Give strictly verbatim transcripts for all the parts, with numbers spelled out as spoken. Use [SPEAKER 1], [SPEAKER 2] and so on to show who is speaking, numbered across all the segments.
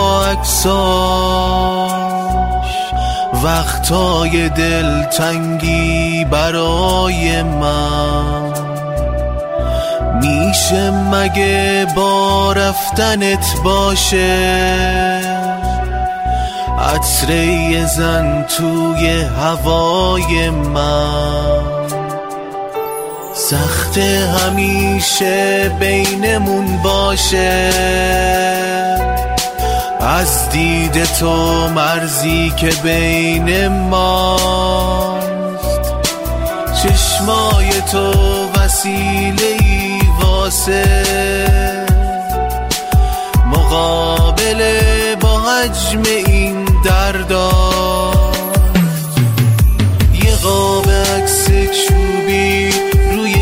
[SPEAKER 1] با عکساش وقتای دلتنگی برای من. میشه مگه با رفتنت باشه عطره زن توی هوای من؟ سخت همیشه بینمون باشه از دید تو مرزی که بین ماست. چشمای تو وسیله‌ای واسه مقابله با حجم این درداست. یه قاب عکس چوبی روی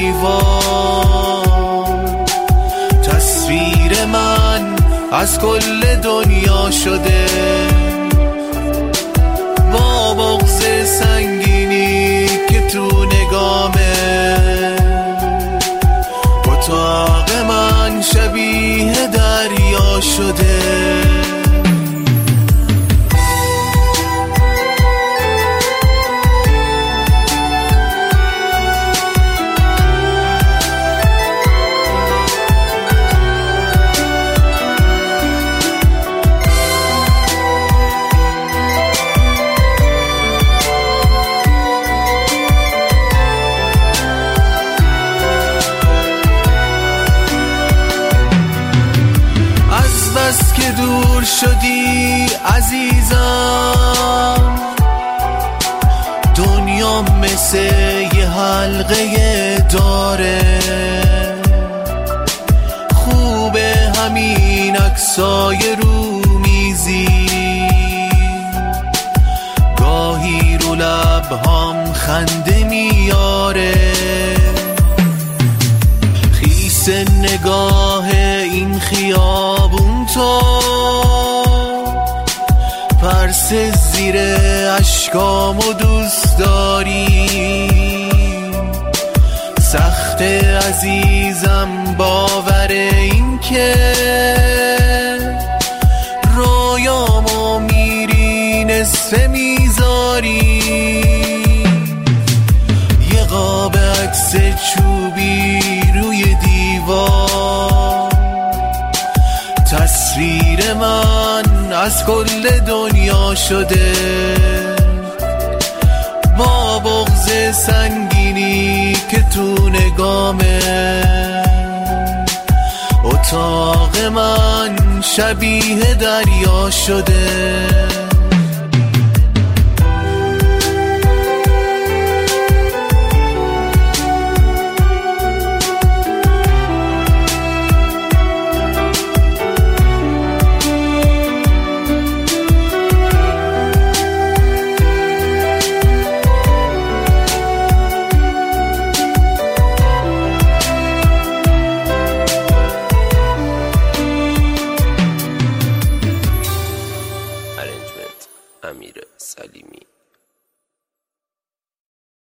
[SPEAKER 1] دیوار تصویر من از کل دنیا شده. با بغض سنگینی که تو نگامه اتاق من شبیه دریا شده. بس که دور شدی عزیزم دنیا مثل یه حلقه داره. خوبه همین عکسای رو میزی گاهی رو لبهام خنده میاره. خیس نگاه این خیابون تو پرس زیر اشکامو دوست داری. سخت عزیزم باور این که رویامو میری نصف میذاری. یه قاب عکس چوبی روی دیوار تصویر من از کل دنیا شده. با بغض سنگینی که تو نگامه اتاق من شبیه دریا شده.